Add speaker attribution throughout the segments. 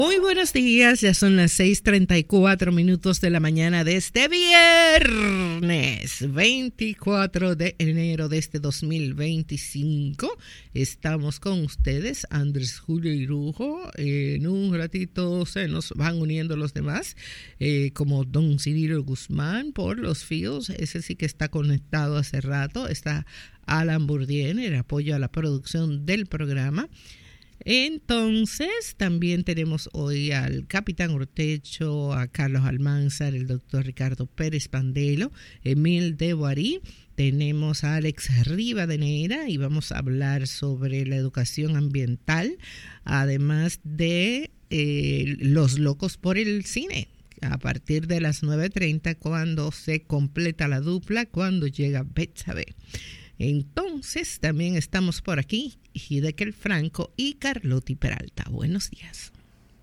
Speaker 1: Muy buenos días, ya son las 6:34 de la mañana de este viernes 24 de enero de este 2025. Estamos con ustedes, Andrés Julio Irujo. En un ratito se nos van uniendo los demás, como don Cirilo Guzmán por los fios. Ese sí que está conectado hace rato. Está Alan Bourdieu, el apoyo a la producción del programa. Entonces, también tenemos hoy al Capitán Ortecho, a Carlos Almanzar, el doctor Ricardo Pérez Pandelo, Emil de Boarí. Tenemos a Alex Rivadeneira y vamos a hablar sobre la educación ambiental, además de los locos por el cine. A partir de las 9:30, cuando se completa la dupla, cuando llega Betsabe. Entonces, también estamos por aquí, Hidekel Franco y Carlotti Peralta. Buenos días.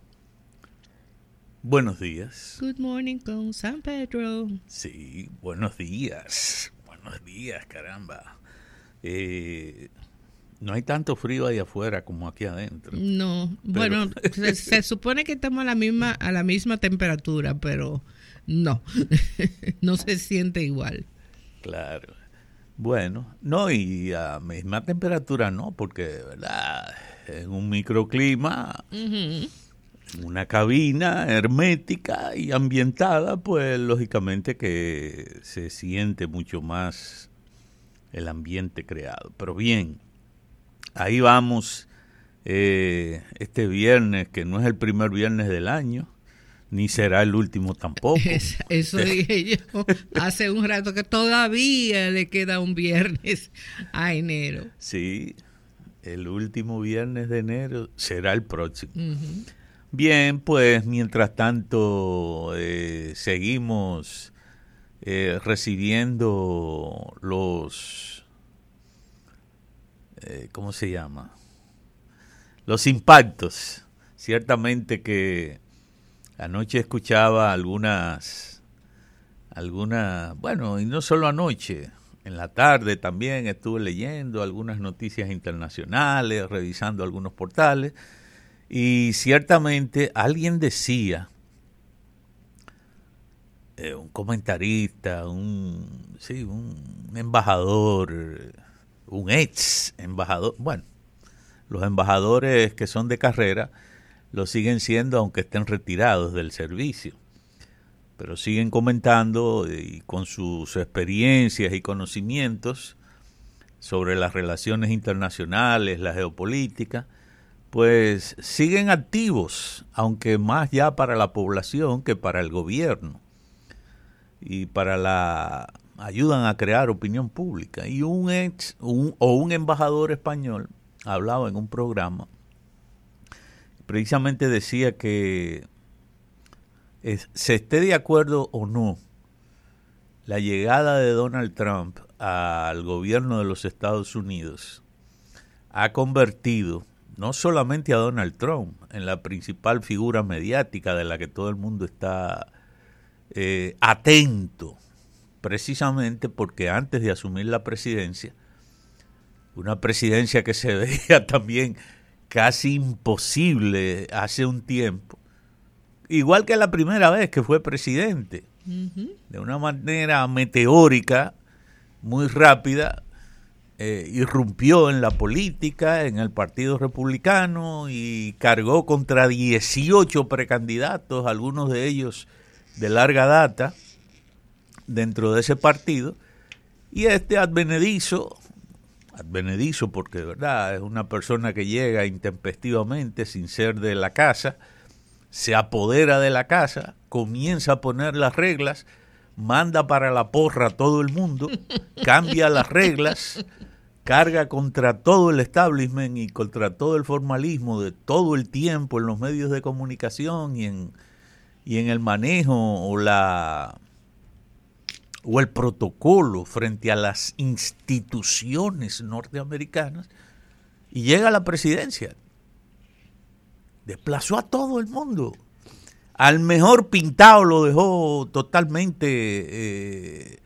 Speaker 2: Buenos días.
Speaker 1: Good morning con San Pedro.
Speaker 2: Sí, buenos días. Buenos días, caramba. No hay tanto frío ahí afuera como aquí adentro.
Speaker 1: No, bueno, se supone que estamos a la misma temperatura, pero no, no se siente igual.
Speaker 2: Claro. Bueno, no, y a misma temperatura no, porque, ¿verdad? En un microclima, una cabina hermética y ambientada, pues lógicamente que se siente mucho más el ambiente creado. Pero bien, ahí vamos este viernes, que no es el primer viernes del año, ni será el último tampoco.
Speaker 1: Eso dije yo hace un rato, que todavía le queda un viernes a enero.
Speaker 2: Sí, el último viernes de enero será el próximo. Bien, pues mientras tanto seguimos recibiendo los, ¿cómo se llama? Los impactos. Ciertamente que anoche escuchaba algunas, bueno, y no solo anoche, en la tarde también estuve leyendo algunas noticias internacionales, revisando algunos portales, y ciertamente alguien decía, un comentarista, un embajador, un ex embajador, bueno, los embajadores que son de carrera lo siguen siendo aunque estén retirados del servicio, pero siguen comentando y con sus experiencias y conocimientos sobre las relaciones internacionales, la geopolítica, pues siguen activos, aunque más ya para la población que para el gobierno, y ayudan a crear opinión pública. Y un embajador español hablaba en un programa, precisamente decía que se esté de acuerdo o no la llegada de Donald Trump al gobierno de los Estados Unidos ha convertido no solamente a Donald Trump en la principal figura mediática de la que todo el mundo está atento, precisamente porque antes de asumir la presidencia, una presidencia que se veía también casi imposible hace un tiempo, igual que la primera vez que fue presidente, de una manera meteórica, muy rápida, irrumpió en la política, en el Partido Republicano, y cargó contra 18 precandidatos, algunos de ellos de larga data, dentro de ese partido, y advenedizo porque de verdad es una persona que llega intempestivamente sin ser de la casa, se apodera de la casa, comienza a poner las reglas, manda para la porra a todo el mundo, cambia las reglas, carga contra todo el establishment y contra todo el formalismo de todo el tiempo en los medios de comunicación y en el manejo o el protocolo frente a las instituciones norteamericanas, y llega a la presidencia. Desplazó a todo el mundo. Al mejor pintado lo dejó totalmente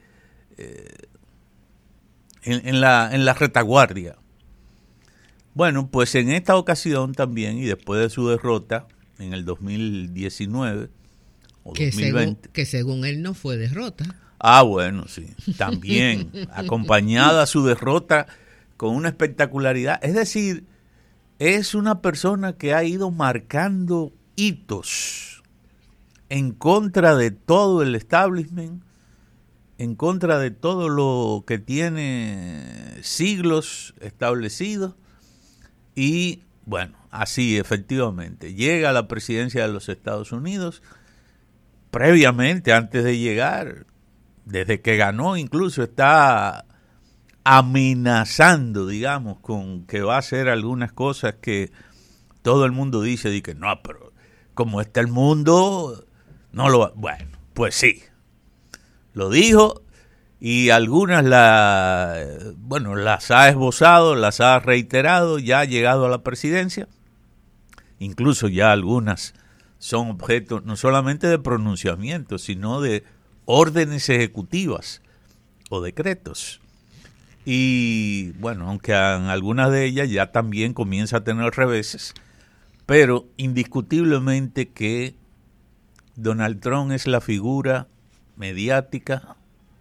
Speaker 2: en la retaguardia. Bueno, pues en esta ocasión también, y después de su derrota en el 2019 o
Speaker 1: que
Speaker 2: 2020.
Speaker 1: Según él no fue derrota.
Speaker 2: Ah, bueno, sí, también acompañada su derrota con una espectacularidad. Es decir, es una persona que ha ido marcando hitos en contra de todo el establishment, en contra de todo lo que tiene siglos establecidos y, bueno, así efectivamente, llega a la presidencia de los Estados Unidos. Previamente, antes de llegar, desde que ganó incluso, está amenazando, digamos, con que va a hacer algunas cosas que todo el mundo dice, de que no, pero como está el mundo, no lo va. Bueno, pues sí, lo dijo y algunas las ha esbozado, las ha reiterado, ya ha llegado a la presidencia, incluso ya algunas son objeto no solamente de pronunciamiento, sino de órdenes ejecutivas o decretos. Y bueno, aunque en algunas de ellas ya también comienza a tener reveses, pero indiscutiblemente que Donald Trump es la figura mediática,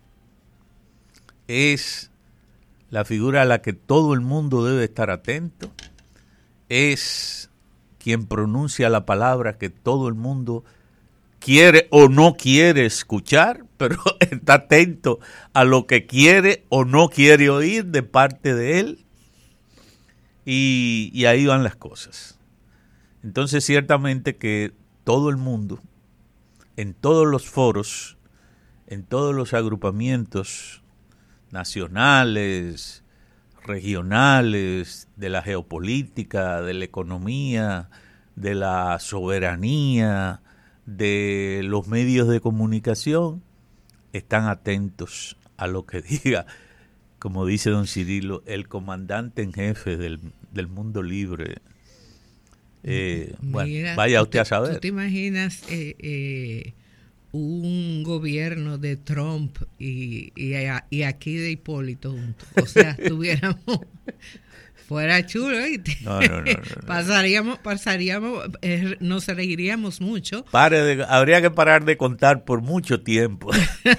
Speaker 2: es la figura a la que todo el mundo debe estar atento, es quien pronuncia la palabra que todo el mundo quiere o no quiere escuchar, pero está atento a lo que quiere o no quiere oír de parte de él, y ahí van las cosas. Entonces, ciertamente que todo el mundo, en todos los foros, en todos los agrupamientos nacionales, regionales, de la geopolítica, de la economía, de la soberanía, de los medios de comunicación, están atentos a lo que diga, como dice don Cirilo, el comandante en jefe del mundo libre. Bueno, vaya usted a saber.
Speaker 1: ¿Tú te imaginas un gobierno de Trump y aquí de Hipólito juntos? O sea, tuviéramos... Fuera chulo, ¿viste?
Speaker 2: No.
Speaker 1: Pasaríamos, nos reiríamos mucho.
Speaker 2: Habría que parar de contar por mucho tiempo.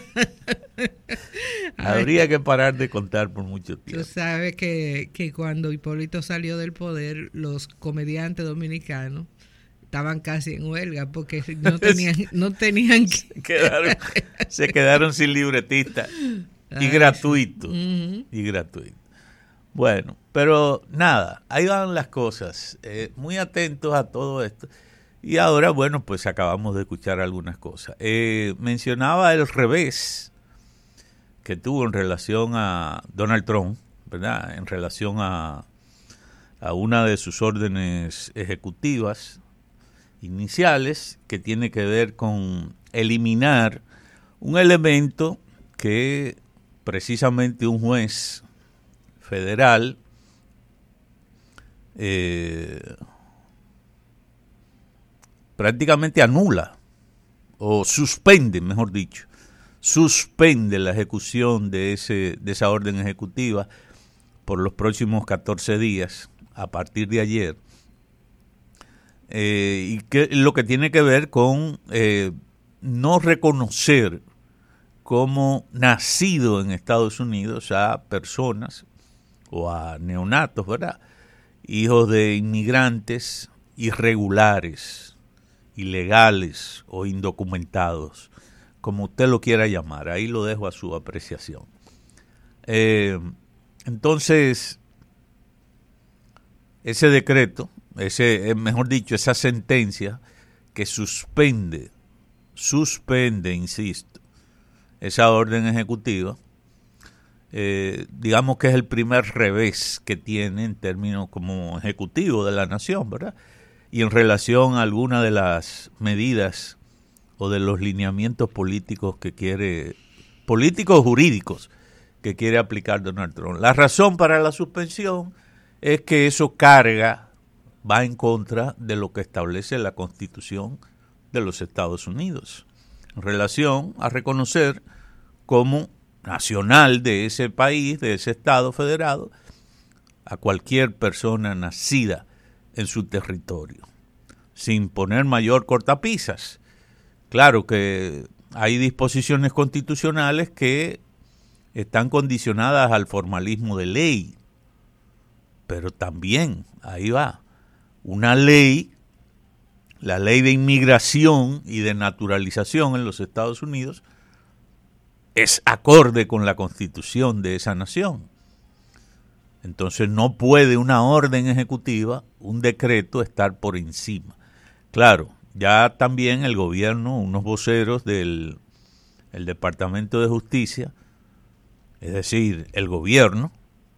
Speaker 2: Habría que parar de contar por mucho tiempo.
Speaker 1: Tú sabes que cuando Hipólito salió del poder, los comediantes dominicanos estaban casi en huelga porque no tenían que...
Speaker 2: Se quedaron sin libretista y gratuito. Uh-huh. Y gratuito. Bueno, pero nada, ahí van las cosas, muy atentos a todo esto. Y ahora, bueno, pues acabamos de escuchar algunas cosas. Mencionaba el revés que tuvo en relación a Donald Trump, ¿verdad? En relación a una de sus órdenes ejecutivas iniciales, que tiene que ver con eliminar un elemento que precisamente un juez federal prácticamente anula o suspende, mejor dicho, suspende la ejecución de esa orden ejecutiva por los próximos 14 días a partir de ayer, y que lo que tiene que ver con no reconocer como nacido en Estados Unidos a personas o a neonatos, ¿verdad? Hijos de inmigrantes irregulares, ilegales o indocumentados, como usted lo quiera llamar. Ahí lo dejo a su apreciación. Entonces, ese decreto, mejor dicho, esa sentencia que suspende, insisto, esa orden ejecutiva, digamos que es el primer revés que tiene en términos como ejecutivo de la nación, ¿verdad? Y en relación a alguna de las medidas o de los lineamientos políticos jurídicos que quiere aplicar Donald Trump. La razón para la suspensión es que eso va en contra de lo que establece la Constitución de los Estados Unidos, en relación a reconocer como nacional de ese país, de ese estado federado, a cualquier persona nacida en su territorio, sin poner mayor cortapisas. Claro que hay disposiciones constitucionales que están condicionadas al formalismo de ley, pero también, ahí va, una ley, la ley de inmigración y de naturalización en los Estados Unidos, es acorde con la constitución de esa nación. Entonces no puede una orden ejecutiva, un decreto, estar por encima. Claro, ya también el gobierno, unos voceros del Departamento de Justicia, es decir, el gobierno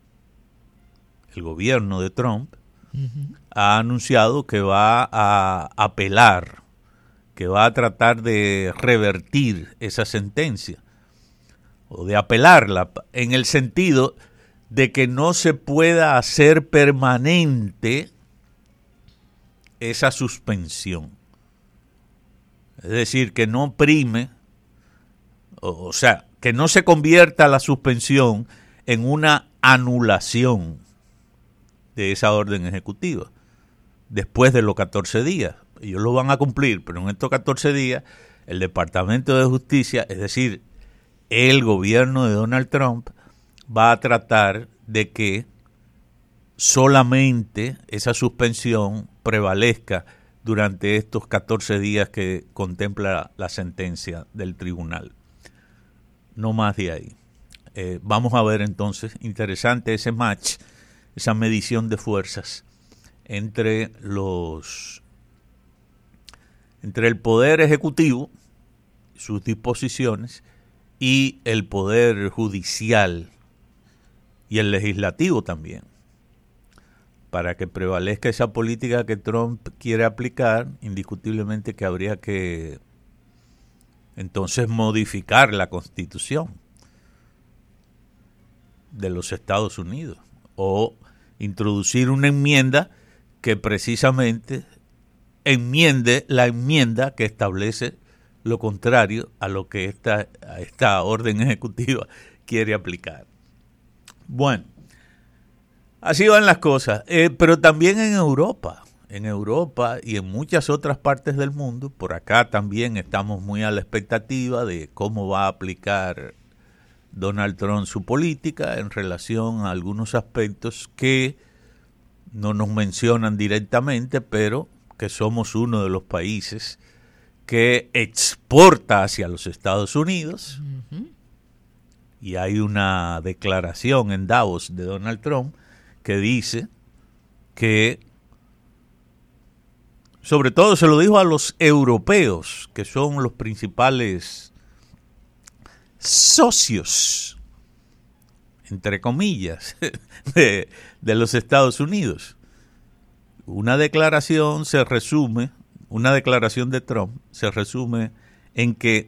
Speaker 2: de Trump, ha anunciado que va a apelar, que va a tratar de revertir esa sentencia, o de apelarla, en el sentido de que no se pueda hacer permanente esa suspensión. Es decir, que no prime, o sea, que no se convierta la suspensión en una anulación de esa orden ejecutiva después de los 14 días. Ellos lo van a cumplir, pero en estos 14 días el Departamento de Justicia, es decir, el gobierno de Donald Trump, va a tratar de que solamente esa suspensión prevalezca durante estos 14 días que contempla la sentencia del tribunal. No más de ahí. Vamos a ver entonces, interesante ese match, esa medición de fuerzas entre el poder ejecutivo, sus disposiciones, y el poder judicial y el legislativo también, para que prevalezca esa política que Trump quiere aplicar. Indiscutiblemente que habría que entonces modificar la Constitución de los Estados Unidos o introducir una enmienda que precisamente enmiende la enmienda que establece lo contrario a lo que esta orden ejecutiva quiere aplicar. Bueno, así van las cosas, pero también en Europa y en muchas otras partes del mundo. Por acá también estamos muy a la expectativa de cómo va a aplicar Donald Trump su política en relación a algunos aspectos que no nos mencionan directamente, pero que somos uno de los países que exporta hacia los Estados Unidos. Uh-huh. Y hay una declaración en Davos de Donald Trump que dice que, sobre todo se lo dijo a los europeos, que son los principales socios, entre comillas, de los Estados Unidos. Una declaración de Trump se resume en que,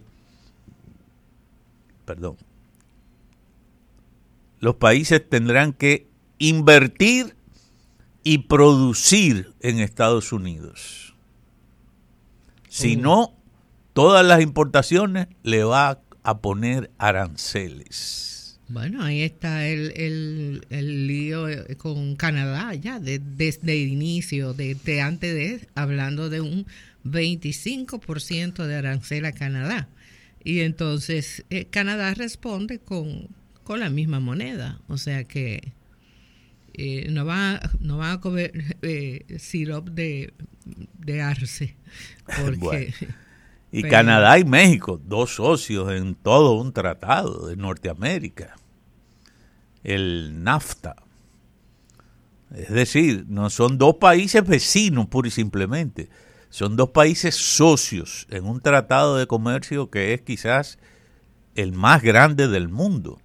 Speaker 2: los países tendrán que invertir y producir en Estados Unidos. Si no, todas las importaciones le va a poner aranceles.
Speaker 1: Bueno, ahí está el lío con Canadá ya, desde el inicio, hablando de un 25% de arancel a Canadá. Y entonces Canadá responde con la misma moneda, o sea que no van a comer sirope de arce. Porque,
Speaker 2: bueno. Y Canadá y México, dos socios en todo un tratado de Norteamérica, el NAFTA. Es decir, no son dos países vecinos pura y simplemente, son dos países socios en un tratado de comercio que es quizás el más grande del mundo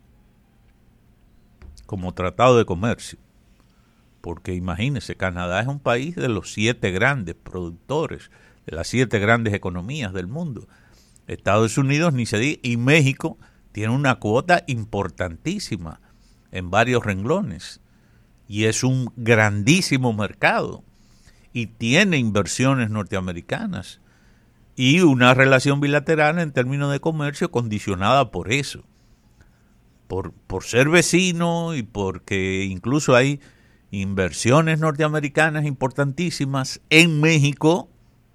Speaker 2: como tratado de comercio. Porque imagínense, Canadá es un país de los 7 grandes productores, de las 7 grandes economías del mundo. Estados Unidos ni se diga, y México tiene una cuota importantísima en varios renglones y es un grandísimo mercado y tiene inversiones norteamericanas y una relación bilateral en términos de comercio condicionada por eso, por ser vecino y porque incluso hay inversiones norteamericanas importantísimas en México,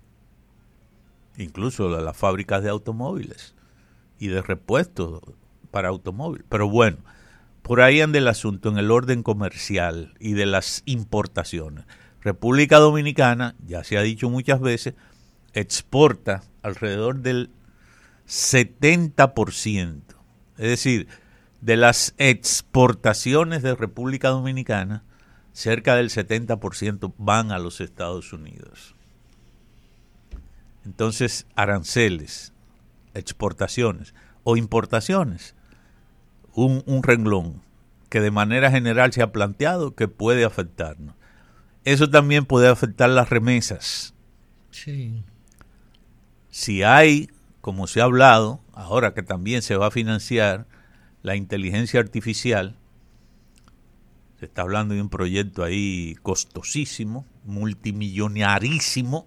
Speaker 2: incluso las fábricas de automóviles y de repuestos para automóviles. Pero bueno, por ahí anda el asunto en el orden comercial y de las importaciones. República Dominicana, ya se ha dicho muchas veces, exporta alrededor del 70%. Es decir, de las exportaciones de República Dominicana, cerca del 70% van a los Estados Unidos. Entonces, aranceles, exportaciones o importaciones, un renglón que de manera general se ha planteado que puede afectarnos. Eso también puede afectar las remesas.
Speaker 1: Sí.
Speaker 2: Si hay, como se ha hablado, ahora que también se va a financiar la inteligencia artificial, se está hablando de un proyecto ahí costosísimo, multimillonarísimo,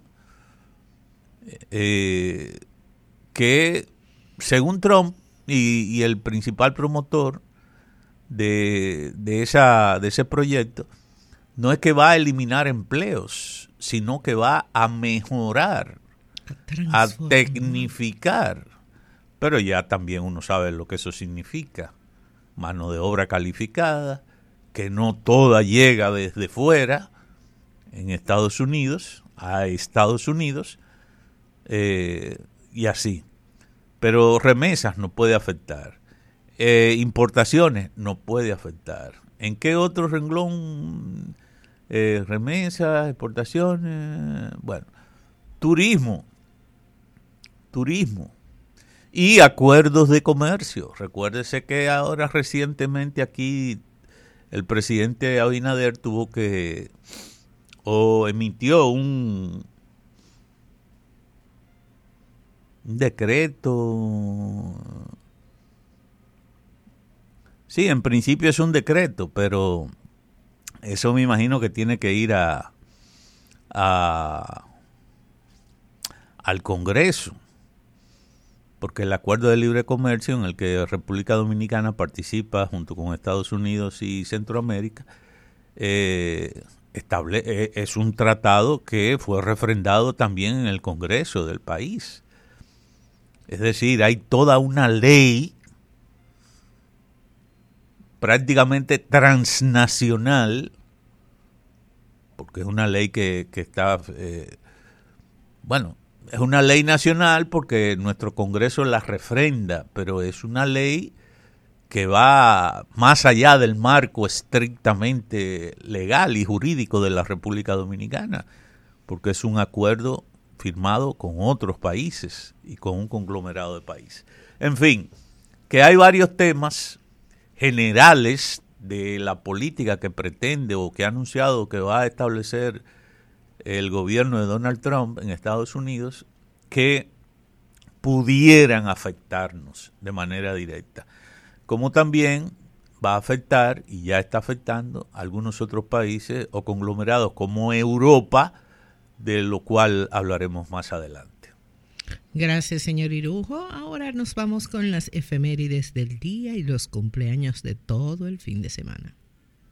Speaker 2: que según Trump y el principal promotor de ese proyecto, no es que va a eliminar empleos, sino que va a mejorar, a tecnificar. Pero ya también uno sabe lo que eso significa. Mano de obra calificada, que no toda llega desde fuera en Estados Unidos, a Estados Unidos, y así. Pero remesas no puede afectar. Importaciones no puede afectar. ¿En qué otro renglón? Remesas, exportaciones, bueno, turismo y acuerdos de comercio. Recuérdese que ahora recientemente aquí el presidente Abinader emitió un decreto. Sí, en principio es un decreto, pero eso me imagino que tiene que ir al Congreso, porque el acuerdo de libre comercio en el que República Dominicana participa junto con Estados Unidos y Centroamérica es un tratado que fue refrendado también en el Congreso del país. Es decir, hay toda una ley prácticamente transnacional, porque es una ley que está, es una ley nacional porque nuestro Congreso la refrenda, pero es una ley que va más allá del marco estrictamente legal y jurídico de la República Dominicana, porque es un acuerdo firmado con otros países y con un conglomerado de países. En fin, que hay varios temas generales de la política que pretende o que ha anunciado que va a establecer el gobierno de Donald Trump en Estados Unidos que pudieran afectarnos de manera directa, como también va a afectar y ya está afectando a algunos otros países o conglomerados como Europa, de lo cual hablaremos más adelante.
Speaker 1: Gracias, señor Irujo. Ahora nos vamos con las efemérides del día y los cumpleaños de todo el fin de semana.